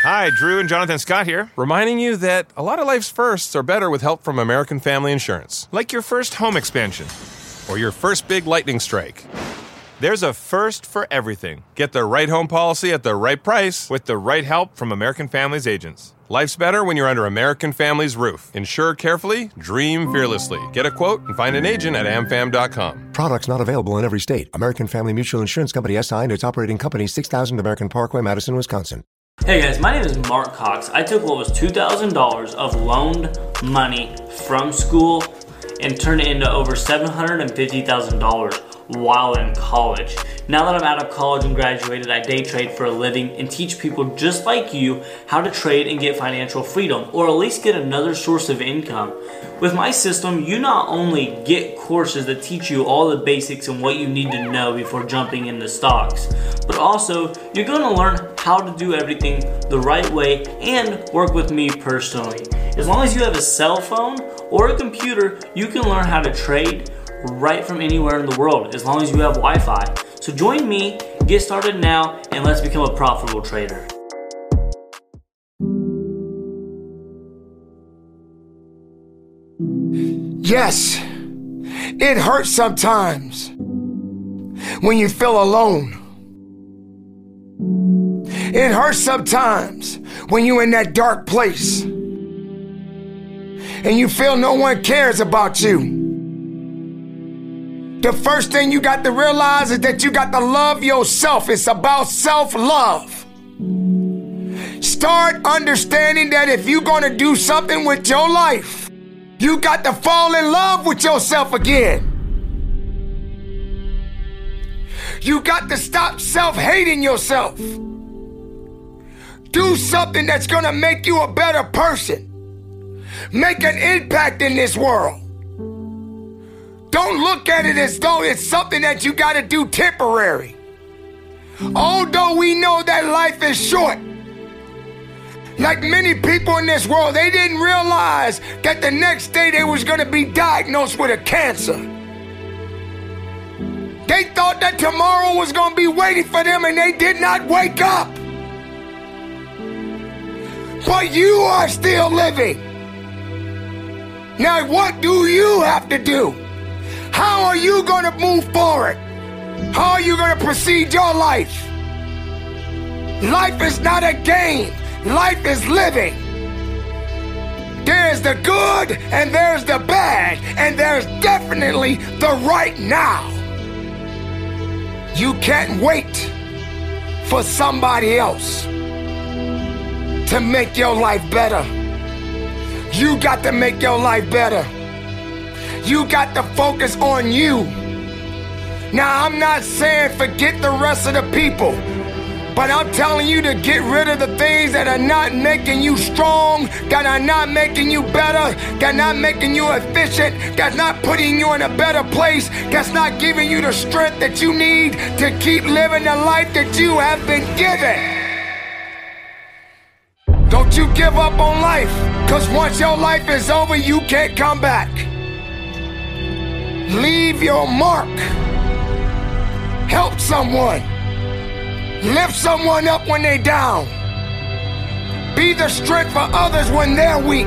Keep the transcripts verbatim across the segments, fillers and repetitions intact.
Hi, Drew and Jonathan Scott here, reminding you that a lot of life's firsts are better with help from American Family Insurance. Like your first home expansion, or your first big lightning strike. There's a first for everything. Get the right home policy at the right price with the right help from American Family's agents. Life's better when you're under American Family's roof. Insure carefully, dream fearlessly. Get a quote and find an agent at am fam dot com. Products not available in every state. American Family Mutual Insurance Company S I and its operating company, six thousand American Parkway, Madison, Wisconsin. Hey guys, my name is Mark Cox. I took what was two thousand dollars of loaned money from school and turned it into over seven hundred fifty thousand dollars while in college. Now that I'm out of college and graduated, I day trade for a living and teach people just like you how to trade and get financial freedom, or at least get another source of income. With my system, you not only get courses that teach you all the basics and what you need to know before jumping into stocks, but also you're going to learn how to do everything the right way and work with me personally. As long as you have a cell phone or a computer, you can learn how to trade right from anywhere in the world, as long as you have Wi-Fi. So join me, get started now, and let's become a profitable trader. Yes, it hurts sometimes when you feel alone. It hurts sometimes when you're in that dark place and you feel no one cares about you. The first thing you got to realize is that you got to love yourself. It's about self-love. Start understanding that if you're going to do something with your life, you got to fall in love with yourself again. You got to stop self-hating yourself. Do something that's going to make you a better person. Make an impact in this world. Don't look at it as though it's something that you got to do temporary. Although we know that life is short, like many people in this world, they didn't realize that the next day they was going to be diagnosed with a cancer. They thought that tomorrow was going to be waiting for them, and they did not wake up. But you are still living. Now, what do you have to do? How are you going to move forward? How are you going to proceed your life? Life is not a game. Life is living. There's the good and there's the bad, and there's definitely the right now. You can't wait for somebody else to make your life better. You got to make your life better. You got to focus on you. Now, I'm not saying forget the rest of the people, but I'm telling you to get rid of the things that are not making you strong, that are not making you better, that are not making you efficient, that's not putting you in a better place, that's not giving you the strength that you need to keep living the life that you have been given. Don't you give up on life, because once your life is over, you can't come back. Leave your mark. Help someone. Lift someone up when they're down. Be the strength for others when they're weak.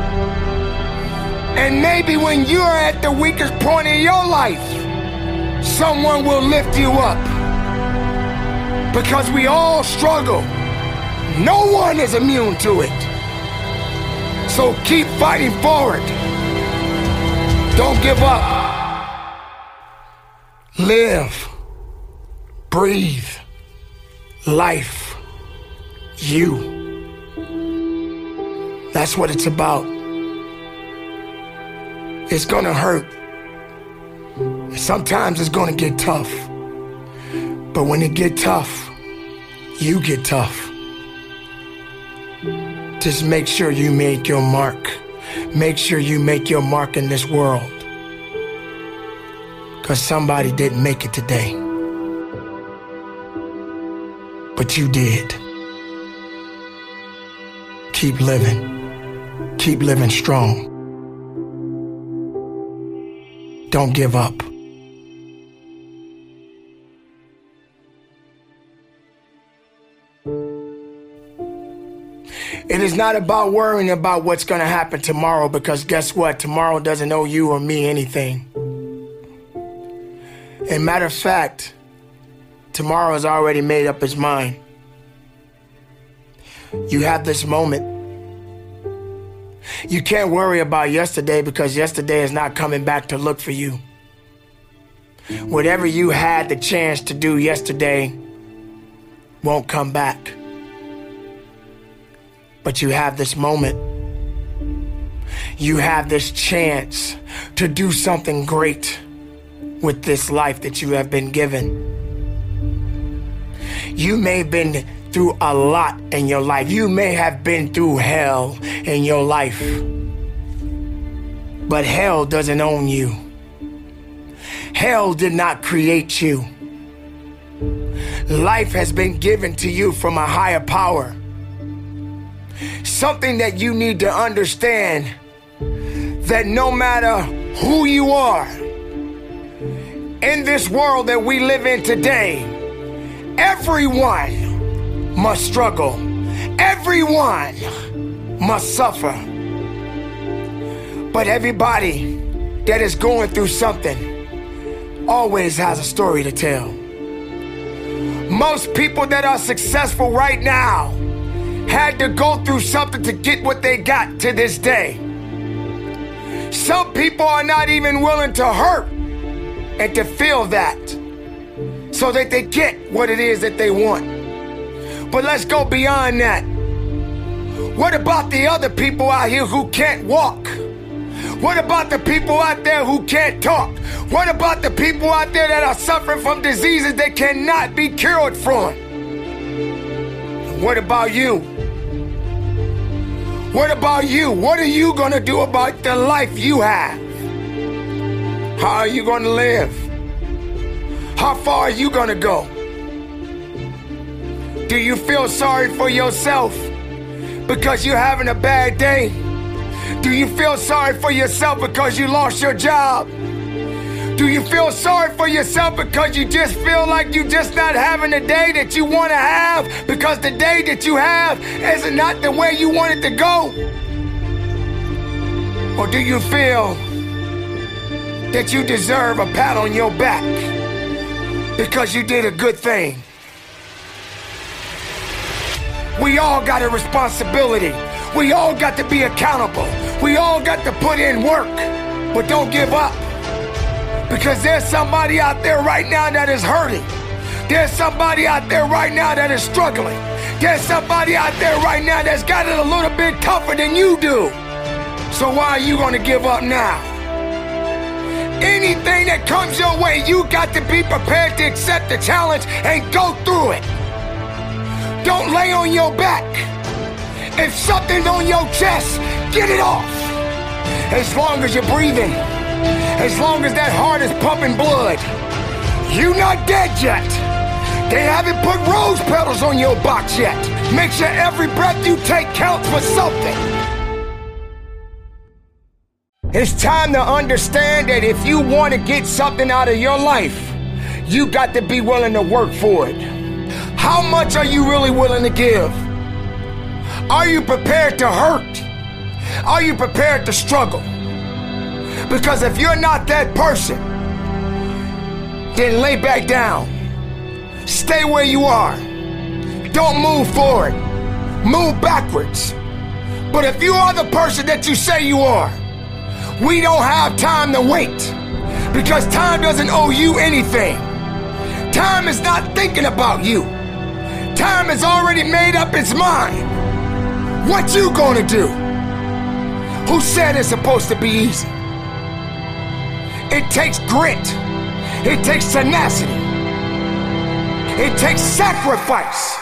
And maybe when you're at the weakest point in your life, someone will lift you up. Because we all struggle. No one is immune to it. So keep fighting forward. Don't give up. Live, breathe, life, you. That's what it's about. It's gonna hurt. Sometimes it's gonna get tough. But when it get tough, you get tough. Just make sure you make your mark. Make sure you make your mark in this world. Because somebody didn't make it today. But you did. Keep living. Keep living strong. Don't give up. It is not about worrying about what's going to happen tomorrow, because guess what? Tomorrow doesn't owe you or me anything. And matter of fact, tomorrow has already made up its mind. You have this moment. You can't worry about yesterday, because yesterday is not coming back to look for you. Whatever you had the chance to do yesterday won't come back. But you have this moment. You have this chance to do something great with this life that you have been given. You may have been through a lot in your life. You may have been through hell in your life. But hell doesn't own you. Hell did not create you. Life has been given to you from a higher power. Something that you need to understand, that no matter who you are, in this world that we live in today, everyone must struggle. Everyone must suffer. But everybody that is going through something always has a story to tell. Most people that are successful right now had to go through something to get what they got to this day. Some people are not even willing to hurt and to feel that, so that they get what it is that they want. But let's go beyond that. What about the other people out here who can't walk? What about the people out there who can't talk? What about the people out there that are suffering from diseases they cannot be cured from? What about you? What about you? What are you going to do about the life you have? How are you going to live? How far are you going to go? Do you feel sorry for yourself because you're having a bad day? Do you feel sorry for yourself because you lost your job? Do you feel sorry for yourself because you just feel like you're just not having the day that you want to have, because the day that you have is not the way you want it to go? Or do you feel that you deserve a pat on your back because you did a good thing? We all got a responsibility. We all got to be accountable. We all got to put in work. But don't give up, because there's somebody out there right now that is hurting. There's somebody out there right now that is struggling. There's somebody out there right now that's got it a little bit tougher than you do. So why are you going to give up now? Anything that comes your way, you got to be prepared to accept the challenge and go through it. Don't lay on your back. If something's on your chest, get it off. As long as you're breathing, as long as that heart is pumping blood, you're not dead yet. They haven't put rose petals on your box yet. Make sure every breath you take counts for something. It's time to understand that if you want to get something out of your life, you got to be willing to work for it. How much are you really willing to give? Are you prepared to hurt? Are you prepared to struggle? Because if you're not that person, then lay back down. Stay where you are. Don't move forward. Move backwards. But if you are the person that you say you are, we don't have time to wait, because time doesn't owe you anything. Time is not thinking about you. Time has already made up its mind. What you gonna do? Who said it's supposed to be easy? It takes grit. It takes tenacity. It takes sacrifice.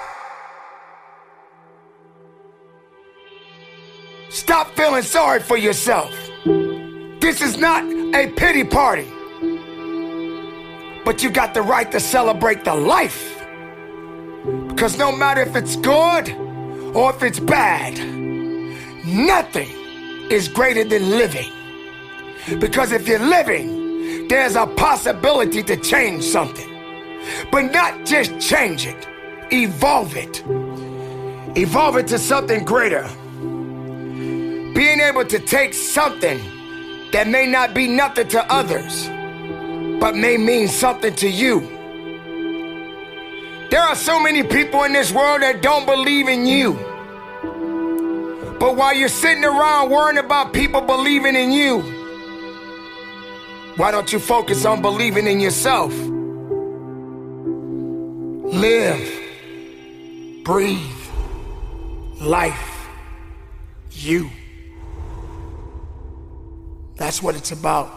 Stop feeling sorry for yourself. This is not a pity party. But you got the right to celebrate the life. Because no matter if it's good or if it's bad, nothing is greater than living. Because if you're living, there's a possibility to change something. But not just change it, evolve it. evolve into something greater. Being able to take something that may not be nothing to others, but may mean something to you. There are so many people in this world that don't believe in you. But while you're sitting around worrying about people believing in you, why don't you focus on believing in yourself? Live, breathe, life, you. That's what it's about.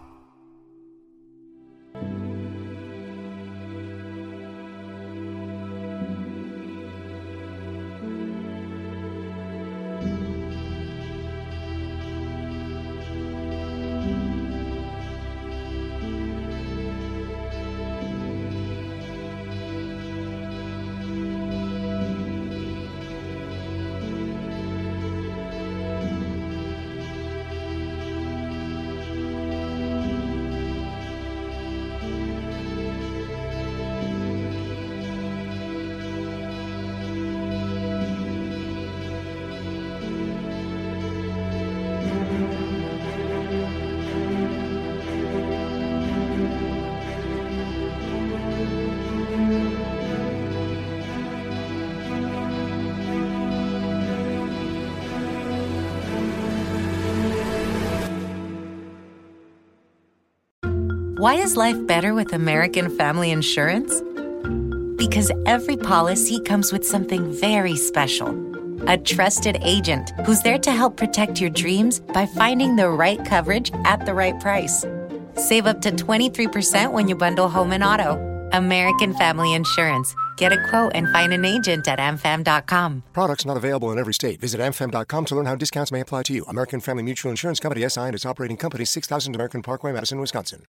Why is life better with American Family Insurance? Because every policy comes with something very special. A trusted agent who's there to help protect your dreams by finding the right coverage at the right price. Save up to twenty-three percent when you bundle home and auto. American Family Insurance. Get a quote and find an agent at a m fam dot com. Products not available in every state. Visit a m fam dot com to learn how discounts may apply to you. American Family Mutual Insurance Company, S I and its operating company, six thousand American Parkway, Madison, Wisconsin.